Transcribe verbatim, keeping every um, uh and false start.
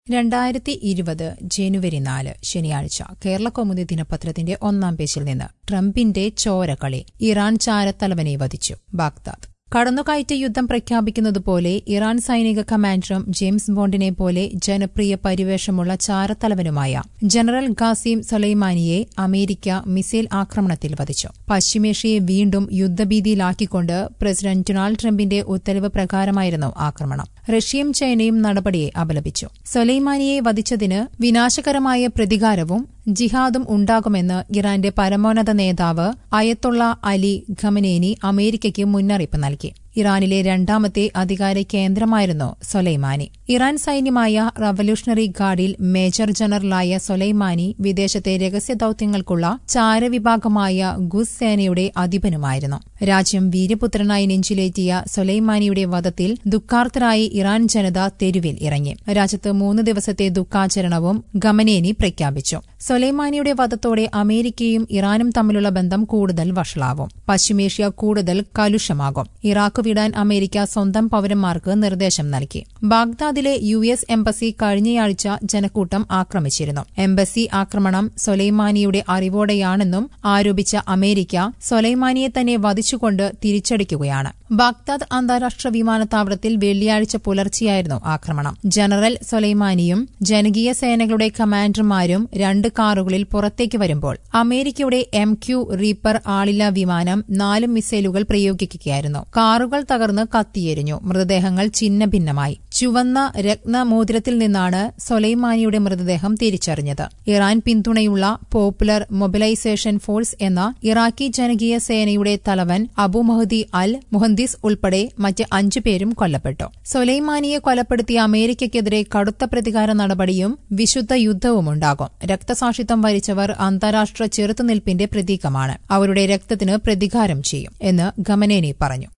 രണ്ടായിരത്തി ഇരുപത് ജനുവരി നാല് ശനിയാഴ്ച കേരളകൗമുദി ദിനപത്രത്തിന്റെ ഒന്നാം പേജിൽ നിന്ന് ട്രംപിന്റെ ചോരക്കളി, ഇറാൻ ചാരത്തലവനെ വധിച്ചു. ബാഗ്ദാദ്. കടന്നുകയറ്റ യുദ്ധം പ്രഖ്യാപിക്കുന്നതുപോലെ ഇറാൻ സൈനിക കമാൻഡറും ജെയിംസ് ബോണ്ടിനെ പോലെ ജനപ്രിയ പരിവേഷമുള്ള ചാരത്തലവനുമായ ജനറൽ ഖാസിം സൊലൈമാനിയെ അമേരിക്ക മിസൈൽ ആക്രമണത്തിൽ വധിച്ചു. പശ്ചിമേഷ്യയെ വീണ്ടും യുദ്ധഭീതിയിലാക്കിക്കൊണ്ട് പ്രസിഡന്റ് ഡൊണാൾഡ് ട്രംപിന്റെ ഉത്തരവ് പ്രകാരമായിരുന്നു ആക്രമണം. റഷ്യയും ചൈനയും നടപടിയെ അപലപിച്ചു. സൊലൈമാനിയെ വധിച്ചതിന് വിനാശകരമായ പ്രതികാരവും ജിഹാദും ഉണ്ടാകുമെന്ന് ഇറാന്റെ പരമോന്നത നേതാവ് അയത്തുള്ള അലി ഖമനേനി അമേരിക്കയ്ക്ക് മുന്നറിയിപ്പ് നൽകി. ഇറാനിലെ രണ്ടാമത്തെ അധികാര കേന്ദ്രമായിരുന്നു സൊലൈമാനി. ഇറാൻ സൈന്യമായ റവല്യൂഷണറി ഗാർഡിൽ മേജർ ജനറലായ സൊലൈമാനി വിദേശത്തെ രഹസ്യ ദൌത്യങ്ങൾക്കുള്ള ചാരവിഭാഗമായ ഖുസ് സേനയുടെ അധിപനുമായിരുന്നു. രാജ്യം വീര്യപുത്രനായി നെഞ്ചിലേറ്റിയ സൊലൈമാനിയുടെ വധത്തിൽ ദുഃഖാർത്തരായി ഇറാൻ ജനത തെരുവിൽ ഇറങ്ങി. രാജ്യത്ത് മൂന്ന് ദിവസത്തെ ദുഃഖാചരണവും ഖമനേനി പ്രഖ്യാപിച്ചു. സൊലൈമാനിയുടെ വധത്തോടെ അമേരിക്കയും ഇറാനും തമ്മിലുള്ള ബന്ധം കൂടുതൽ വഷളാവും. പശ്ചിമേഷ്യ കൂടുതൽ കലുഷമാകും. ഇറാഖ് വിടാൻ അമേരിക്ക സ്വന്തം പൌരന്മാർക്ക് നിർദ്ദേശം നൽകി. ബാഗ്ദാദിലെ യു എസ് എംബസി കഴിഞ്ഞയാഴ്ച ജനക്കൂട്ടം ആക്രമിച്ചിരുന്നു. എംബസി ആക്രമണം സൊലൈമാനിയുടെ അറിവോടെയാണെന്നും ആരോപിച്ച അമേരിക്ക സൊലൈമാനിയെ തന്നെ വധിച്ചുകൊണ്ട് തിരിച്ചടിക്കുകയാണ്. ബാഗ്ദാദ് അന്താരാഷ്ട്ര വിമാനത്താവളത്തിൽ വെള്ളിയാഴ്ച പുലർച്ചെയായിരുന്നു ആക്രമണം. ജനറൽ സൊലൈമാനിയും ജനകീയ സേനകളുടെ കമാൻഡർമാരും രണ്ട് കാറുകളിൽ പുറത്തേക്ക് വരുമ്പോൾ അമേരിക്കയുടെ എം ക്യു റീപ്പർ ആളില്ലാ വിമാനം നാല് മിസൈലുകൾ പ്രയോഗിക്കുകയായിരുന്നു. കാറുകൾ തകർന്ന് കത്തിയെരിഞ്ഞു. മൃതദേഹങ്ങൾ ഛിന്നഭിന്നമായി. ചുവന്ന രത്നമോതിരത്തിൽ നിന്നാണ് സൊലൈമാനിയുടെ മൃതദേഹം തിരിച്ചറിഞ്ഞത്. ഇറാൻ പിന്തുണയുള്ള പോപ്പുലർ മൊബിലൈസേഷൻ ഫോഴ്സ് എന്ന ഇറാഖി ജനകീയ സേനയുടെ തലവൻ അബു മഹ്ദി അൽ മുഹന്ദിസ് ഉൾപ്പെടെ മറ്റ് അഞ്ചു പേരും കൊല്ലപ്പെട്ടു. സൊലൈമാനിയെ കൊലപ്പെടുത്തിയ അമേരിക്കയ്ക്കെതിരെ കടുത്ത പ്രതികാര നടപടിയും വിശുദ്ധ യുദ്ധവുമുണ്ടാകും. രക്തസാക്ഷിത്വം വരിച്ചവർ അന്താരാഷ്ട്ര ചെറുത്തുനിൽപ്പിന്റെ പ്രതീകമാണ്. അവരുടെ രക്തത്തിന് പ്രതികാരം ചെയ്യും എന്ന് ഖമനേനി പറഞ്ഞു.